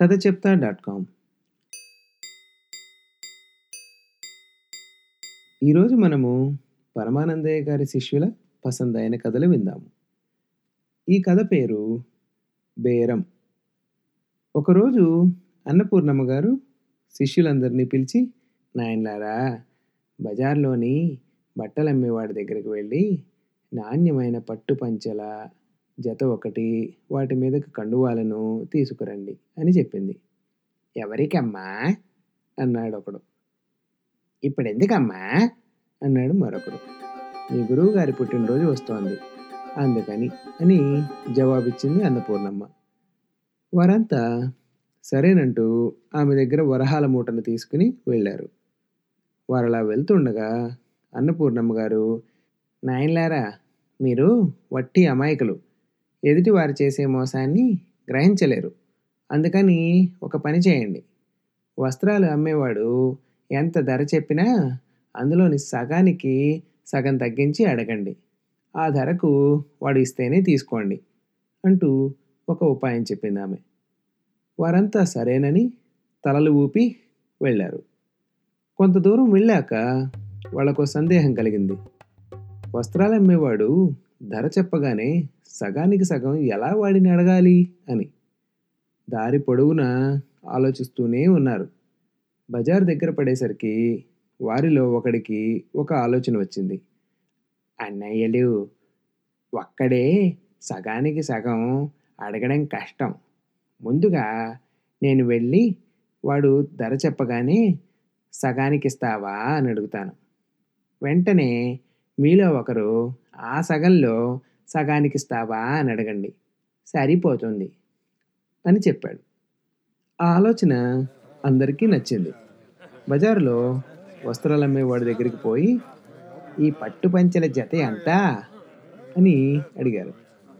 కథ చెప్తా.com. ఈరోజు మనము పరమానందయ్య గారి శిష్యుల పసందైన కథలు విందాము. ఈ కథ పేరు బేరం. ఒకరోజు అన్నపూర్ణమ్మ గారు శిష్యులందరినీ పిలిచి, నాయనలారా, బజార్లోని బట్టలమ్మేవాడి దగ్గరికి వెళ్ళి నాణ్యమైన పట్టు పంచెల జత ఒకటి, వాటి మీదకు కండువాలను తీసుకురండి అని చెప్పింది. ఎవరికమ్మా అన్నాడు ఒకడు. ఇప్పుడెందుకమ్మా అన్నాడు మరొకడు. మీ గురువు గారి పుట్టినరోజు వస్తోంది, అందుకని అని జవాబిచ్చింది అన్నపూర్ణమ్మ. వారంతా సరేనంటూ ఆమె దగ్గర వరహాల మూటను తీసుకుని వెళ్ళారు. వారలా వెళ్తుండగా అన్నపూర్ణమ్మ గారు, నాయనలారా, మీరు వట్టి అమాయకులు, ఎదుటి వారు చేసే మోసాన్ని గ్రహించలేరు. అందుకని ఒక పని చేయండి. వస్త్రాలు అమ్మేవాడు ఎంత ధర చెప్పినా అందులోని సగానికి సగం తగ్గించి అడగండి. ఆ ధరకు వాడు ఇస్తేనే తీసుకోండి అంటూ ఒక ఉపాయం చెప్పింది ఆమె. వారంతా సరేనని తలలు ఊపి వెళ్ళారు. కొంత దూరం వెళ్ళాక వాళ్ళకు సందేహం కలిగింది. వస్త్రాలు అమ్మేవాడు ధర చెప్పగానే సగానికి సగం ఎలా వాడిని అడగాలి అని. దారి పొడవునా ఆలోచిస్తూనే ఉన్నారు. బజార్ దగ్గర పడేసరికి వారిలో ఒకడికి ఒక ఆలోచన వచ్చింది. అన్నయ్యలు, ఒక్కడే సగానికి సగం అడగడం కష్టం. ముందుగా నేను వెళ్ళి వాడు ధర చెప్పగానే సగానికి ఇస్తావా అని అడుగుతాను. వెంటనే మీలో ఒకరు ఆ సగంలో సగానికి ఇస్తావా అని అడగండి, సరిపోతుంది అని చెప్పాడు. ఆ ఆలోచన అందరికీ నచ్చింది. బజారులో వస్త్రాలు అమ్మేవాడి దగ్గరికి పోయి, ఈ పట్టు పంచెల జత ఎంత అని అడిగారు.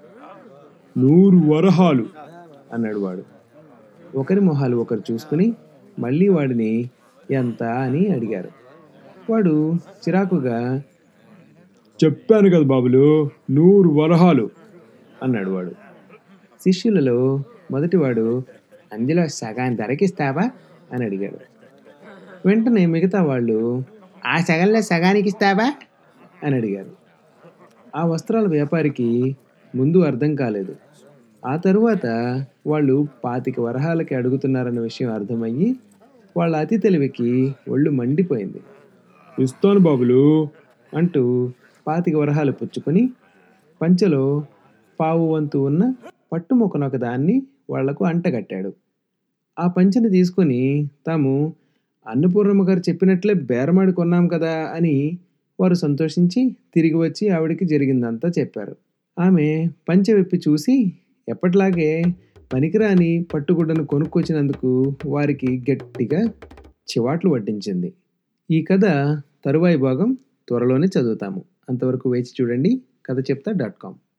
100 వరహాలు అన్నాడు వాడు. ఒకరి మొహాలు ఒకరు చూసుకుని మళ్ళీ వాడిని ఎంత అని అడిగారు. వాడు చిరాకుగా, చెప్పాను కదా బాబులు, 100 వరహాలు అన్నాడు వాడు. శిష్యులలో మొదటివాడు, అందులో సగాన్ని ధరకిస్తావా అని అడిగాడు. వెంటనే మిగతా వాళ్ళు, ఆ సగంలో సగానికి ఇస్తావా అని అడిగారు. ఆ వస్త్రాల వ్యాపారికి ముందు అర్థం కాలేదు. ఆ తరువాత వాళ్ళు 25 వరహాలకి అడుగుతున్నారన్న విషయం అర్థమయ్యి వాళ్ళ అతి తెలివికి ఒళ్ళు మండిపోయింది. ఇస్తాను బాబులు అంటూ 25 వరహాలు పుచ్చుకొని పంచెలో పావు వంతు ఉన్న పట్టు ముక్కనొక దాన్ని వాళ్లకు అంటగట్టాడు. ఆ పంచెని తీసుకొని తాము అన్నపూర్ణమ్మ గారు చెప్పినట్లే బేరమాడి కొన్నాం కదా అని వారు సంతోషించి తిరిగి వచ్చి ఆవిడికి జరిగిందంతా చెప్పారు. ఆమె పంచె విప్పి చూసి ఎప్పటిలాగే పనికిరాని పట్టుగుడ్డను కొనుక్కొచ్చినందుకు వారికి గట్టిగా చివాట్లు వడ్డించింది. ఈ కథ తరువాయి భాగం త్వరలోనే చదువుతాము. అంతవరకు వేచి చూడండి. కథ చెప్తా.com.